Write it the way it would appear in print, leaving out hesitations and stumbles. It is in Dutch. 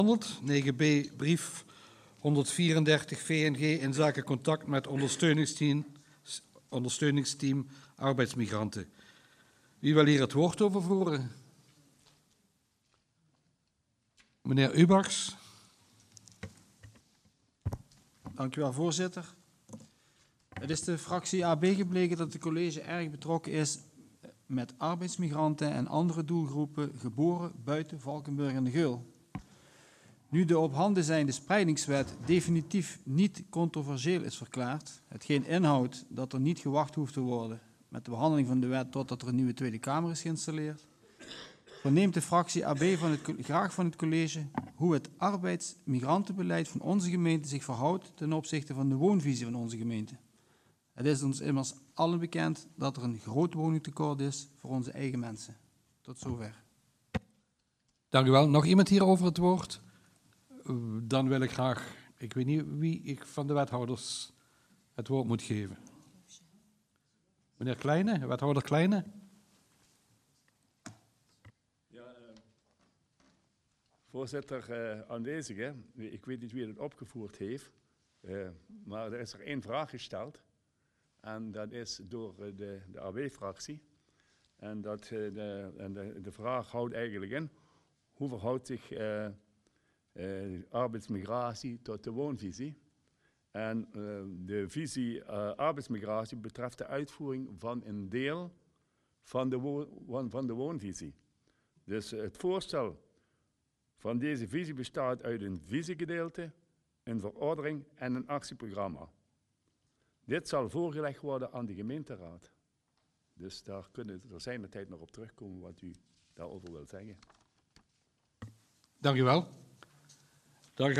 9b brief 134 VNG in zaken contact met ondersteuningsteam arbeidsmigranten. Wie wil hier het woord over voeren? Meneer Ubachs. Dank u wel, voorzitter. Het is de fractie AB gebleken dat het college erg betrokken is met arbeidsmigranten en andere doelgroepen geboren buiten Valkenburg en de Geul. Nu de op handen zijnde spreidingswet definitief niet controversieel is verklaard, hetgeen inhoudt dat er niet gewacht hoeft te worden met de behandeling van de wet totdat er een nieuwe Tweede Kamer is geïnstalleerd, verneemt de fractie AB graag van het college hoe het arbeidsmigrantenbeleid van onze gemeente zich verhoudt ten opzichte van de woonvisie van onze gemeente. Het is ons immers allen bekend dat er een groot woningtekort is voor onze eigen mensen. Tot zover. Dank u wel. Nog iemand hierover het woord? Dan wil ik graag, ik weet niet wie ik van de wethouders het woord moet geven. Meneer Kleine, wethouder Kleine. Ja, voorzitter aanwezig. Hè? Ik weet niet wie het opgevoerd heeft, maar er is er één vraag gesteld. En dat is door de AB-fractie. En de vraag houdt eigenlijk in, hoe verhoudt zich arbeidsmigratie tot de woonvisie? En de visie arbeidsmigratie betreft de uitvoering van een deel van de woonvisie. Dus het voorstel van deze visie bestaat uit een visiegedeelte, een verordening en een actieprogramma. Dit zal voorgelegd worden aan de gemeenteraad. Dus daar kunnen we zijn de tijd nog op terugkomen wat u daarover wilt zeggen. Dank u wel.